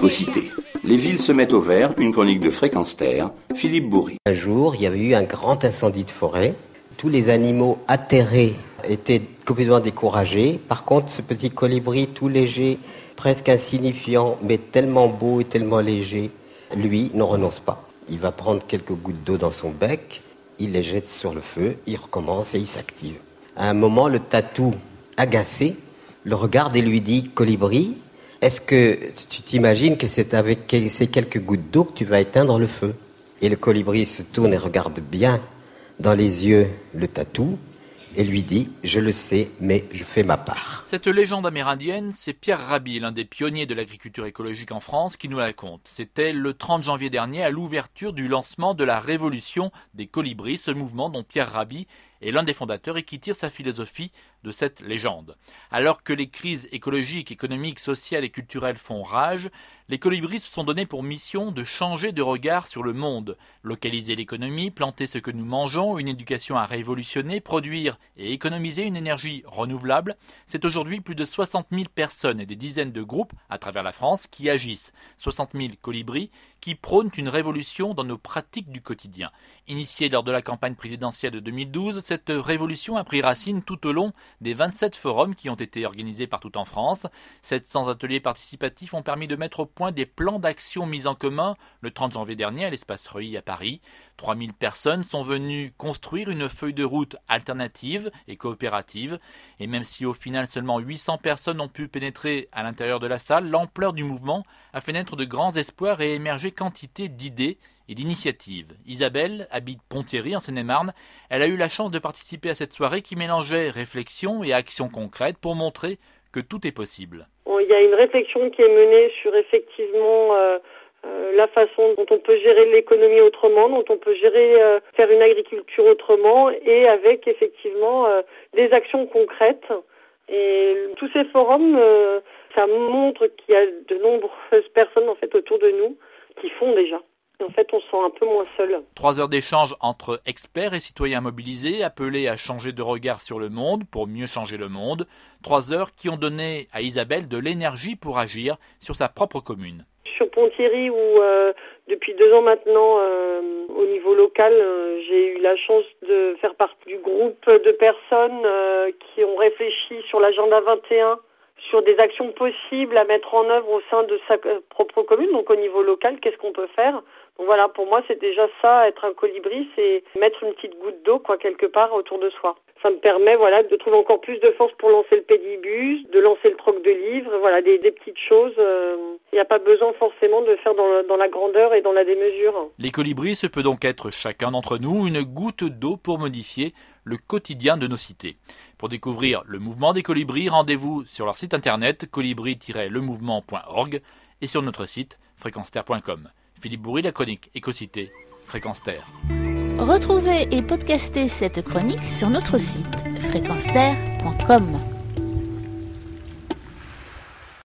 Écocité. Les villes se mettent au vert, une chronique de Fréquence Terre, Philippe Bourri. Un jour, il y avait eu un grand incendie de forêt. Tous les animaux atterrés étaient complètement découragés. Par contre, ce petit colibri tout léger, presque insignifiant, mais tellement beau et tellement léger, lui ne renonce pas. Il va prendre quelques gouttes d'eau dans son bec, il les jette sur le feu, il recommence et il s'active. À un moment, le tatou, agacé, le regarde et lui dit « Colibri, est-ce que tu t'imagines que c'est avec ces quelques gouttes d'eau que tu vas éteindre le feu ?» Et le colibri se tourne et regarde bien dans les yeux le tatou et lui dit « Je le sais, mais je fais ma part ». Cette légende amérindienne, c'est Pierre Rabhi, l'un des pionniers de l'agriculture écologique en France, qui nous la raconte. C'était le 30 janvier dernier à l'ouverture du lancement de la Révolution des colibris, ce mouvement dont Pierre Rabhi est l'un des fondateurs et qui tire sa philosophie de cette légende. Alors que les crises écologiques, économiques, sociales et culturelles font rage, les colibris se sont donnés pour mission de changer de regard sur le monde, localiser l'économie, planter ce que nous mangeons, une éducation à révolutionner, produire et économiser une énergie renouvelable. C'est aujourd'hui plus de 60 000 personnes et des dizaines de groupes à travers la France qui agissent. 60 000 colibris qui prônent une révolution dans nos pratiques du quotidien. Initiée lors de la campagne présidentielle de 2012, cette révolution a pris racine tout au long des 27 forums qui ont été organisés partout en France. 700 ateliers participatifs ont permis de mettre au point des plans d'action mis en commun le 30 janvier dernier à l'espace Reuilly à Paris. 3000 personnes sont venues construire une feuille de route alternative et coopérative. Et même si au final seulement 800 personnes ont pu pénétrer à l'intérieur de la salle, l'ampleur du mouvement a fait naître de grands espoirs et émerger quantité d'idées et d'initiatives. Isabelle habite Ponthierry en Seine-et-Marne. Elle a eu la chance de participer à cette soirée qui mélangeait réflexion et action concrète pour montrer que tout est possible. Il y a une réflexion qui est menée sur effectivement la façon dont on peut gérer l'économie autrement, dont on peut faire une agriculture autrement et avec effectivement des actions concrètes. Et tous ces forums, ça montre qu'il y a de nombreuses personnes en fait autour de nous qui font déjà. En fait, on se sent un peu moins seul. 3 heures d'échange entre experts et citoyens mobilisés, appelés à changer de regard sur le monde pour mieux changer le monde. 3 heures qui ont donné à Isabelle de l'énergie pour agir sur sa propre commune. Sur Ponthierry, où depuis 2 ans maintenant, au niveau local, j'ai eu la chance de faire partie du groupe de personnes qui ont réfléchi sur l'agenda 21, sur des actions possibles à mettre en œuvre au sein de sa propre commune. Donc au niveau local, qu'est-ce qu'on peut faire ? Donc voilà, pour moi, c'est déjà ça, être un colibri, c'est mettre une petite goutte d'eau, quelque part autour de soi. Ça me permet, de trouver encore plus de force pour lancer le pédibus, de lancer le troc de livres, des petites choses. Il n'y a pas besoin forcément de faire dans la grandeur et dans la démesure. Les colibris, ce peut donc être chacun d'entre nous une goutte d'eau pour modifier le quotidien de nos cités. Pour découvrir le mouvement des colibris, rendez-vous sur leur site internet colibri-lemouvement.org et sur notre site fréquenceterre.com. Philippe Bourri, la chronique Écocité, Fréquence Terre. Retrouvez et podcastez cette chronique sur notre site fréquenceterre.com.